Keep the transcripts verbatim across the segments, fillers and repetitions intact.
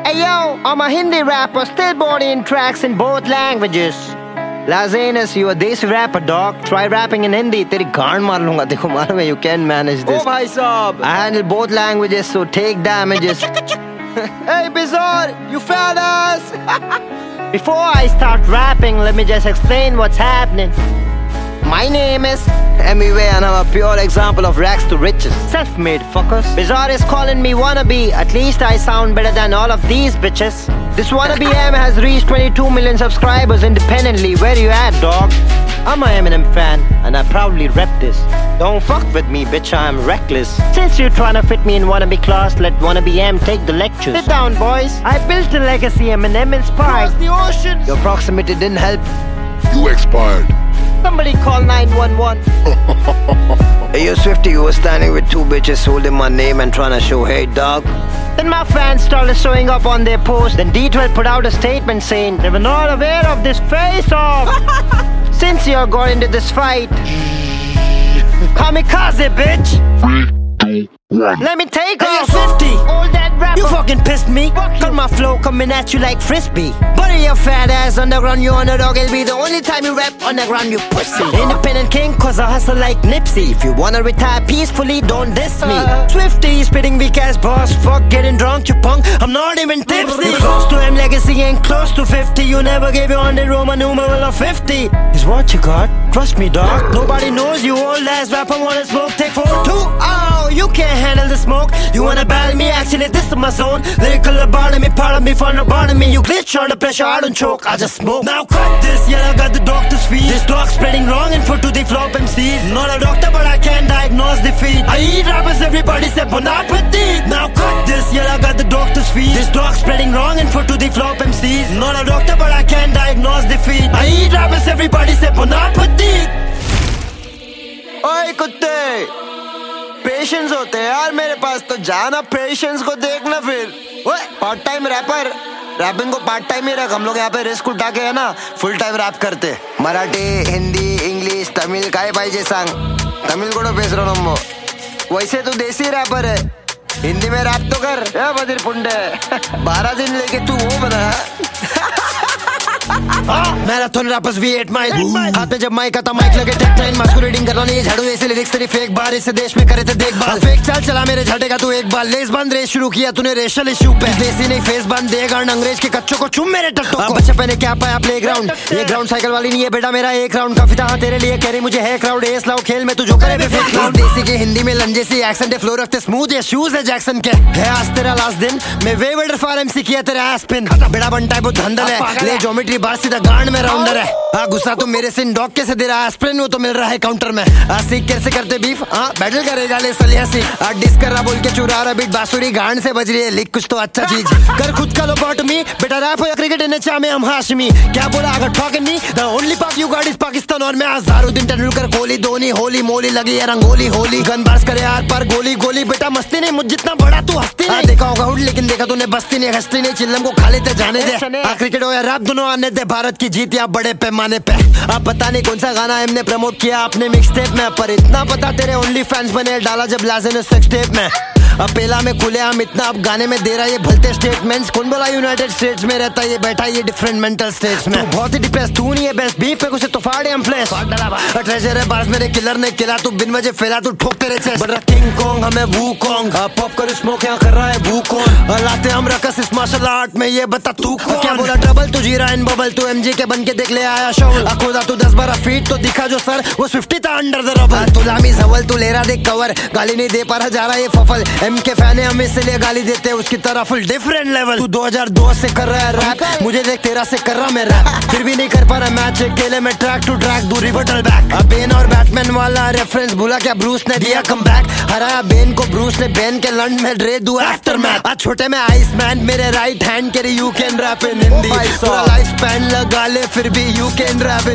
Hey yo, I'm a Hindi rapper, still boarding tracks in both languages. Lazanis, you a desi rapper, dog. Try rapping in Hindi. Teri gaan maar lunga. Dekho marve, you can manage this. Oh, bhai sahab. I handle both languages, so take damages. Hey, Bizarre, you found us. Before I start rapping, let me just explain what's happening. My name is M E V and I'm a pure example of rags to riches. Self-made fuckers. Bizarre is calling me wannabe. At least I sound better than all of these bitches. This wannabe M has reached twenty-two million subscribers independently. Where you at, dog? I'm a Eminem fan and I proudly rep this. Don't fuck with me, bitch, I'm reckless. Since you're trying to fit me in wannabe class, let wannabe M take the lectures. Sit down, boys. I built a legacy Eminem inspired. Across the oceans. Your proximity didn't help. You expired. Somebody call nine one one. Hey, yo, Swifty, you were standing with two bitches holding my name and trying to show hate, dog. Then my fans started showing up on their post. Then D twelve put out a statement saying they were not aware of this face-off. Since you got into this fight, kamikaze, bitch. Three, two, one. Let me take Hey, off. yo, fifty. All that rapper. You fucking pissed me. Fuck you. Got my flow coming at you like frisbee. Bury your fat ass underground, you underdog. It'll be the only time you rap underground, you pussy. Independent king, cause I hustle like Nipsey. If you wanna retire peacefully, don't diss me. Uh. Swifty, spitting weak ass boss. Fuck getting drunk, you punk. I'm not even tipsy. You close to M legacy ain't close to fifty. You never gave your hundred Roman numeral of fifty. Is what you got. Trust me, dog. Nobody knows you, old ass rapper. Wanna smoke? Take four, two. Oh, you can't handle the smoke. You wanna battle me? Actually, this is my zone. Lyrical about me, part of me, fun about me. You glitch under pressure, I don't choke, I just smoke. Now cut this, yeah, I got the doctor's fee. This dog spreading wrong info to the flop M Cs. Not a doctor, but I can diagnose defeat. I eat rappers, everybody say bon appetit. Now cut this, yeah, I got the doctor's fee. This dog spreading wrong info to the flop M Cs. Not a doctor, but I can diagnose defeat. I eat rappers, everybody say bon appetit. ओए कुत्ते, patience होते हैं यार मेरे पास, तो जाना patience को देखना फिर। ओए पार्ट टाइम रैपर, रैपिंग को पार्ट टाइम ही रख। हम लोग यहाँ पे रिस्क उठा के है ना फुल टाइम रैप करते। मराठी, हिंदी, इंग्लिश, तमिल काय पाहिजे सांग। तमिल को पेसरो नम्बो। वैसे तू देसी रैपर है, हिंदी में रैप तो कर। या बदिर पुंडे, बारह दिन लेके तू वो बना। Marathon rappers we eight mile. हाथ में जब माइक आता माइक लगे टेक नाइन। मास्कुलेटिंग करना नहीं झाड़ू ऐसे लिरिक्स तेरी फेक बार। इसे देश में करे थे देखभाल। फेक चाल चला मेरे झटेगा तू एक बार। लेस बंद रेस शुरू किया तूने रेशल इशू पे। देसी नहीं फेस बंद देगा अंग्रेज के कच्चों को चुम मेरे टट्टों को। बच्चे पहने क्या पाया प्ले ग्राउंड। ये ग्राउंड साइकिल वाली नहीं है बेटा मेरा एक राउंड। काफी था तेरे लिए कह रही मुझे है क्राउड। एस लाओ खेल में तू जो करे फेक क्राउड। देसी के हिंदी में लंजे सी एक्सेंट है, फ्लो रखते स्मूथ। ये शूज है जैक्सन के। है आज तेरा लास्ट दिन, मैं वे वेडर फॉर एमसी किया तेरा एस्पिन। बेड़ा बनता है वो धंधल है, ले ज्योमेट्री बार सीधा गांड में राउंडर है। हाँ गुस्सा तो मेरे से डॉग कैसे दे रहा है एस्पिरिन, वो तो मिल रहा है काउंटर में। आज सीख कैसे करते बीफ, हाँ बैटल करेगा ले सलिया सी। आज डिस कर रहा बोल के चुरा रहा बीट। बांसुरी गांड से बज रही है, लिख कुछ तो अच्छा चीज कर खुद का। लो बॉट मी बेटा रैप हो या क्रिकेट नेचा में हम हाशमी। क्या बोला अगर talking me, the only pack you got is Pakistan. और मैं अज़हरुद्दीन तेंदुलकर, कोहली, धोनी, होली मोली लगी है रंगोली होली। गन बार्स करे यार पर गोली गोली। बेटा मस्ती नहीं मुझ जितना बड़ा तू हस्ती नहीं। देखा होगा हुड लेकिन देखा तूने बस्ती नहीं हस्ती नहीं। चिल्लम को खा लेते जाने दे। क्रिकेट हो या रैप दोनों आने दे। भारत की जीत या बड़े पैमाने पे। अब पता नहीं कौन सा गाना हमने प्रमोट किया अपने मिक्स टेप में, पर इतना पता तेरे ओनली फैंस बने डाला जब लाज़े ने सेक्स टेप में। अब पेला में खुले हम इतना, अब गाने में दे रहा ये भलते स्टेटमेंट्स। कौन बोला यूनाइटेड स्टेट्स में रहता ये बैठा ये डिफरेंट मेंटल स्टेट्स में। बहुत ही डिप्रेस तू नहीं है बेस्ट बीफ पे कुछ तो फाड़े हम फ्लैश। ट्रेजर है बार्स मेरे किलर ने किला तू बिन वजह फैला तू ठोक तेरे चेस्ट। बड़ा किंग कॉन्ग हमें वू कॉन्ग। पॉप कर स्मोक यहाँ कर रहा है वू कॉन। लाते हम रकस इस मार्शल आर्ट में, ये बता तू क्या बोला ट्रबल तू जी रहा इन बबल। तू एमजी के बन के देख ले आया शोल। खुदा तू दस बारह फीट तो दिखा जो सर वो फिफ्टी था अंडर द रबल। तू लामी सवल तू ले रहा देख कवर, गाली नहीं दे पा रहा जा रहा ये फफल। एम के फैन है हमें इसलिए गाली देते हैं, उसकी तरह फुल डिफरेंट लेवल। तू दो हज़ार दो से कर रहा है रैप, मुझे देख तेरह से कर रहा मैं रैप। फिर भी नहीं कर पा रहा मैच अकेले में ट्रैक टू ट्रैक दूरी बटल बैक। अब बेन और बैटमैन वाला रेफरेंस भूला क्या, ब्रूस ने दिया कमबैक। हराया बेन को ब्रूस ने बेन के लंड में ड्रे दू आफ्टर मैच। आज छोटे में आइस मैन मेरे राइट हैंड के you can rap in Hindi. पूरा लाइफ स्पैन लगा ले फिर भी you can rap in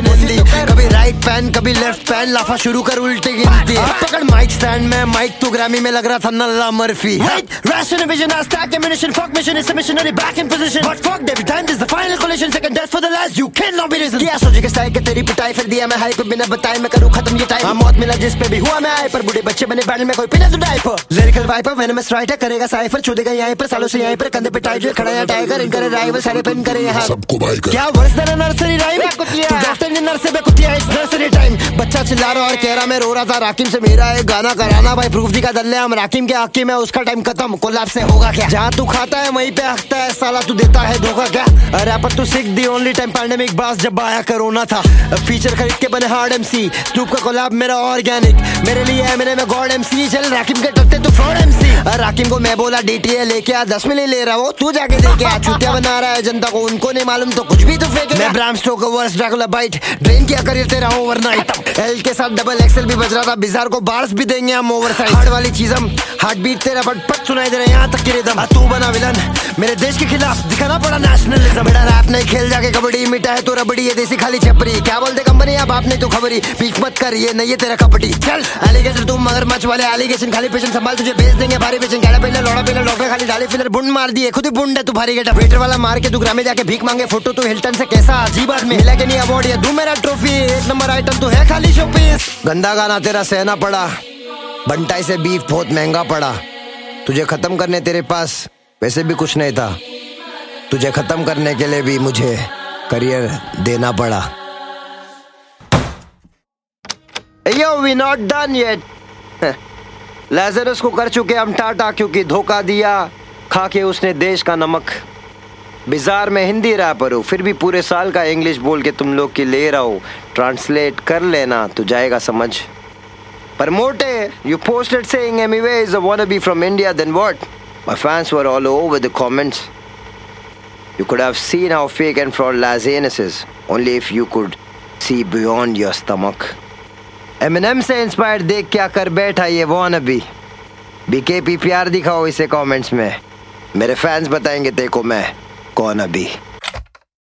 Hindi, कभी राइट पैन कभी लेफ्ट पैन, लाफा शुरू कर उल्टी गिनती। पकड़ माइक स्टैंड में माइक तो ग्रैमी में लग रहा था नल्ला Murphy. Ration vision, I stack ammunition, fuck mission, it's a missionary back in position. But fuck every time, this is the final collision, second death for the last, you cannot be risen. क्या सोचे के style के तेरी पिटाई फिर दिया मैं high पे बिना बताए मैं करूँ खत्म ये टाइम। मौत मिला जिस पे भी हुआ मैं आए पर बूढ़े बच्चे बने बैटल में कोई पिला तो diaper. Lyrical viper venomous writer करेगा साइफर, चूदेगा यहीं पर सालों से यहीं पर कंधे पे टाइगर खड़ा है टाइगर, इन करे राइवल सारे पिन करे यहाँ सबको भाई कर। क्या वर्ष देना नर्सरी राइम तू डॉक्टर ने नर्स पे कुतिया इस नर्सरी टाइम। बच्चा चिल्ला रहा और कह रहा मैं रो रहा था राकिम से मेरा एक गाना कराना भाई प्रूफ दिखा दल्ले हम राकिम के हक में उसका टाइम खत्म कोलैब से होगा क्या। जहाँ तू खाता है वहीं पे हकता है साला तू देता है धोखा क्या। रैपर तू sick the only time pandemic बास जब आया कोरोना था। फीचर खरीद के बने हार्ड एमसी स्नूप का कोलैब मेरा ऑर्गेनिक मेरे लिए है मेरे में गॉड एमसी। चल राकिम के टकते तू फ्रॉड एमसी। राकिम को मैं बोला डीटीए लेके आ दस मिली ले रहा वो तू जाके देखे आ चूतिया बना रहा है जनता को उनको नहीं मालूम तो कुछ भी तो फेंके। मैं Bram Stoker verse Dracula bite drain किया करियर तेरा ओवरनाइट। एल के साथ डबल एक्सएल भी बज रहा था बिजार को बार्स भी देंगे हम ओवरसाइड। हार्ड वाली चीज हम हार्ट बीट तेरा पट पट सुनाई दे रहा है यहाँ तक की रिदम। तू बना विलन मेरे देश के खिलाफ दिखाना पड़ा नेशनलिज्म। बेटा रैप नहीं खेल जाके कबड्डी मिटा है तो रबड़ी ये देसी खाली छपरी। क्या बोलते कंपनी अब आपने तो खबरी पीक मत कर ये नहीं है तेरा कपटी। चल एलिगेटर तुम मगर मच वाले एलिगेशन खाली पेशेंट संभाल तुझे भेज देंगे भारी पेशेंट। कैड़ा पहले लौड़ा पहले डॉक्टर खाली डाले फिलर बुंड मार दिए खुद ही बुंड है तू भारी गेटा। वेटर वाला मार के तू ग्रामे जाके भीख मांगे फोटो तू हिल्टन से कैसा अजीब आदमी मिला के नहीं अवार्ड ये दू मेरा ट्रॉफी एक नंबर आइटम तू है खाली शोपीस। गंदा गाना तेरा सहना पड़ा बंटाई से बीफ बहुत महंगा पड़ा। तुझे खत्म करने तेरे पास वैसे भी कुछ नहीं था तुझे खत्म करने के लिए भी मुझे करियर देना पड़ा। Yo, we not done yet. लाज़रस को कर चुके हम टाटा क्योंकि धोखा दिया खा के उसने देश का नमक। बिजार में हिंदी रैपर हूँ फिर भी पूरे साल का इंग्लिश बोल के तुम लोग की ले रहा हूँ। ट्रांसलेट कर लेना तो जाएगा समझ। पर मोटे you posted saying M E V is a wannabe from India then what? My fans were all over the comments. You could have seen how fake and fraud Lazanis is only if you could see beyond your stomach. Eminem से inspired देख क्या कर बैठा ये wannabe। BKP प्यार दिखाओ इसे comments में मेरे फैंस बताएंगे देखो मैं कौन अभी।